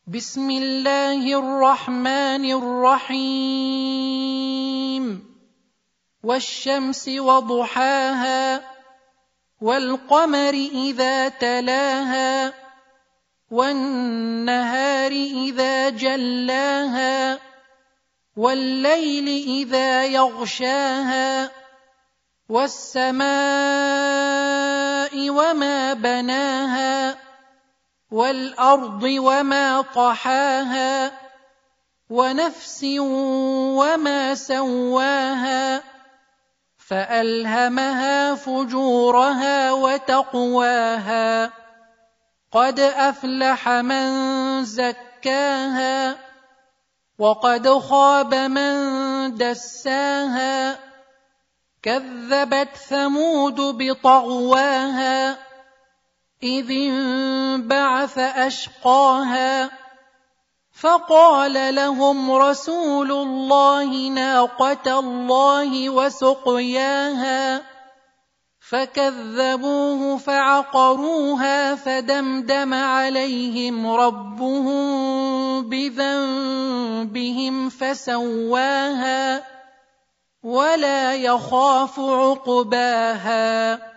بسم الله الرحمن الرحيم والشمس وضحاها والقمر إذا تلاها والنهار إذا جلاها والليل إذا يغشاها والسماء وما بناها والأرض وما طحاها ونفس وما سواها فألهمها فجورها وتقواها قد أفلح من زكاها وقد خاب من دساها كذبت ثمود بطغواها إذ انبعث أشقاها فقال لهم رسول الله ناقة الله وسقياها فكذبوه فعقروها فدمدم عليهم ربهم بذنبهم فسواها ولا يخاف عقباها